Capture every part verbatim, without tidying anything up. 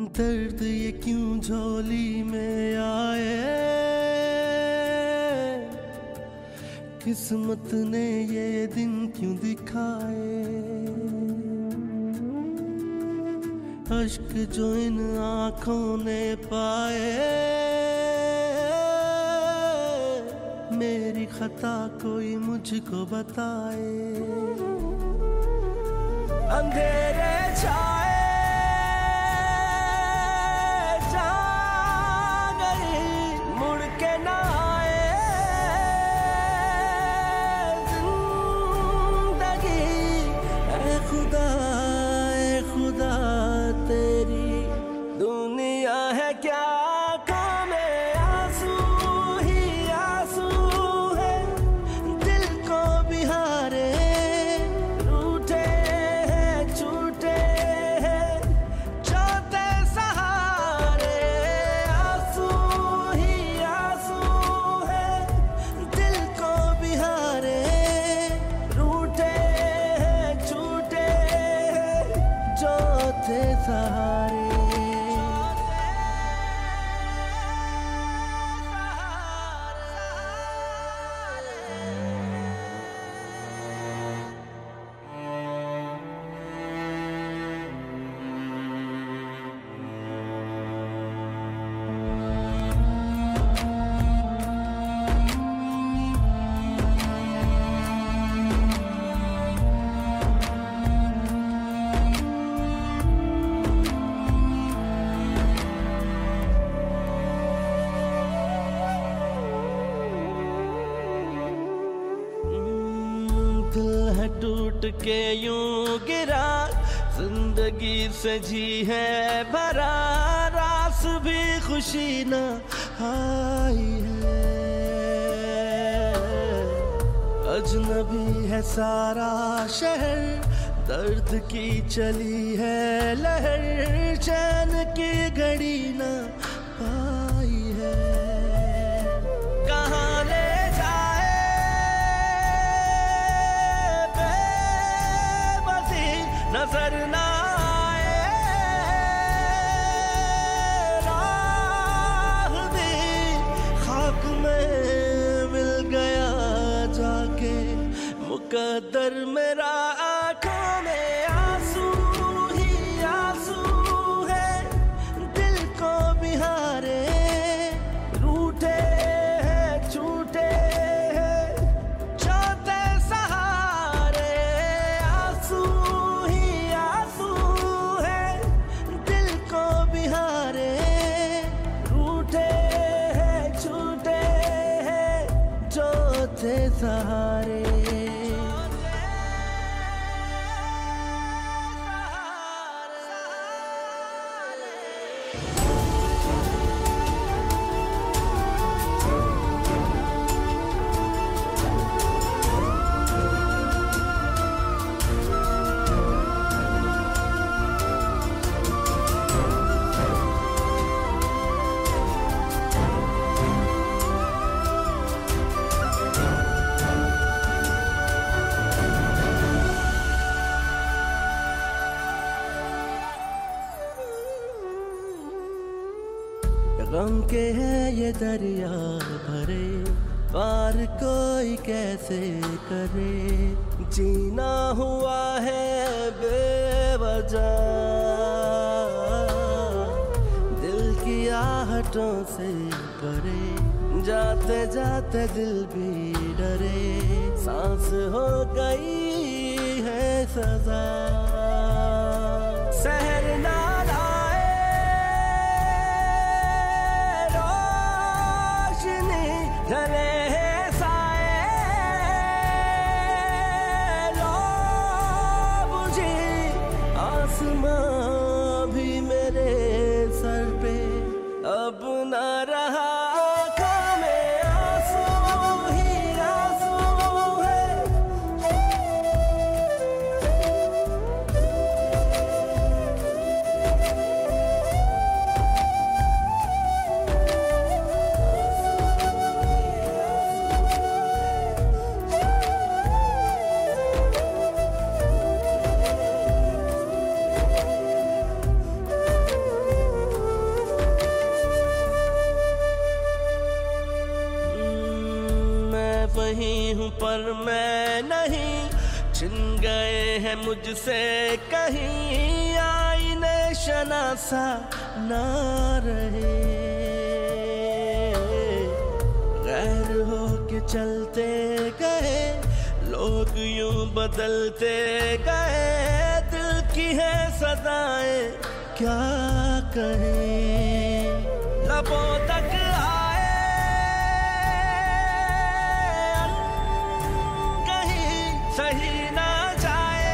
दर्द ये क्यों झोली में आए, किस्मत ने ये दिन क्यों दिखाए। अश्क जो इन आँखों ने पाए, मेरी खता कोई मुझको बताए। अंधेरे छाए तेरी दुनिया है क्या, आँखों में आंसू ही आंसू है। दिल को बिहारे रूठे हैं छूटे हैं चौथे सहारे। आंसू ही आंसू है, दिल को बिहारे रूठे हैं छूटे हैं चौथे सहारे। दिल है टूट के यूं गिरा, जिंदगी से जी है भरा, रास भी खुशी न आई है। अजनबी है सारा शहर, दर्द की चली है लहर, चैन की घड़ी न पाई है। कहाँ ले नजर ना आए, राह भी खाक में मिल गया जाके मुकद्दर मेरा। आँखों में आंसू ही आंसू है, दिल को बिहारे रूठे हैं छूटे हैं चौथे सहारे। आंसू चौथे सहारे। गम के है ये दरिया भरे, पार कोई कैसे करे। जीना हुआ है बेवजह, दिल की आहटों से परे, जाते जाते दिल भी डरे। सांस हो गई है सजा, सहर ना ढले हैं साए, लो बुझी आसमां भी मेरे सर पे अब न रहा। आँखों में आंसू ही आंसू है, वही हूँ पर मैं नहीं, छिन गए हैं मुझसे कहीं, आईने शनासा ना रहे। गैर हो के चलते गए लोग यूं बदलते गए, दिल की है सदाएं क्या कहें। लबों तक आए कहीं सही ना जाए,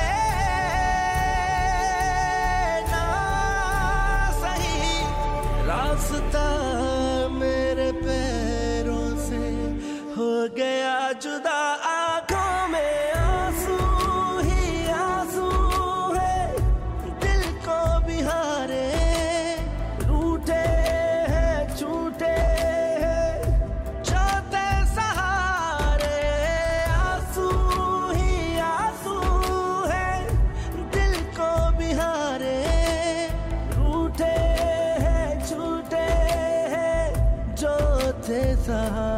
ना सही रास्ता मेरे पैरों से हो गया जुदा। आंखों में आंसू ही आंसू है, दिल को भी हारे रूठे हैं छूटे हैं जाते सहारे। आंसू ही आंसू है, दिल को भी हारे रूठे हैं छूटे हैं जो थे सहारे।